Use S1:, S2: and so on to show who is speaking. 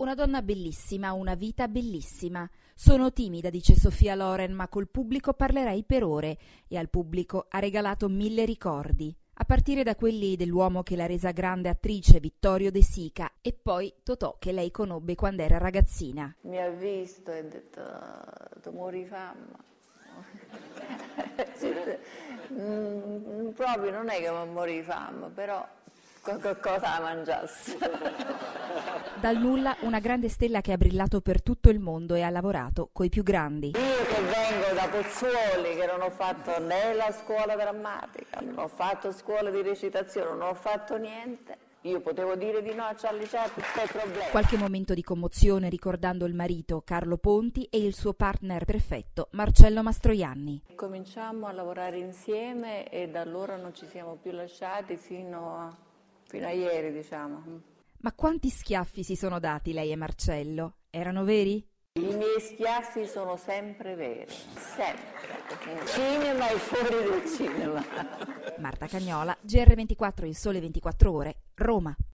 S1: Una donna bellissima, una vita bellissima. Sono timida, dice Sofia Loren, ma col pubblico parlerei per ore e al pubblico ha regalato 1000 ricordi. A partire da quelli dell'uomo che l'ha resa grande attrice, Vittorio De Sica, e poi Totò, che lei conobbe quando era ragazzina.
S2: Mi ha visto e ha detto, tu muori di fame. Proprio non è che mi muori di fame, però qualcosa da mangiassi.
S1: Dal nulla una grande stella che ha brillato per tutto il mondo e ha lavorato coi più grandi.
S2: Io che vengo da Pozzuoli, che non ho fatto né la scuola drammatica, non ho fatto scuola di recitazione, non ho fatto niente. Io potevo dire di no a Charlie Chaplin, che problema.
S1: Qualche momento di commozione ricordando il marito Carlo Ponti e il suo partner perfetto Marcello Mastroianni.
S2: Cominciammo a lavorare insieme e da allora non ci siamo più lasciati fino a ieri, diciamo.
S1: Ma quanti schiaffi si sono dati lei e Marcello? Erano veri?
S2: I miei schiaffi sono sempre veri, sempre. In cinema e fuori del cinema.
S1: Marta Cagnola, GR24, Il Sole 24 Ore, Roma.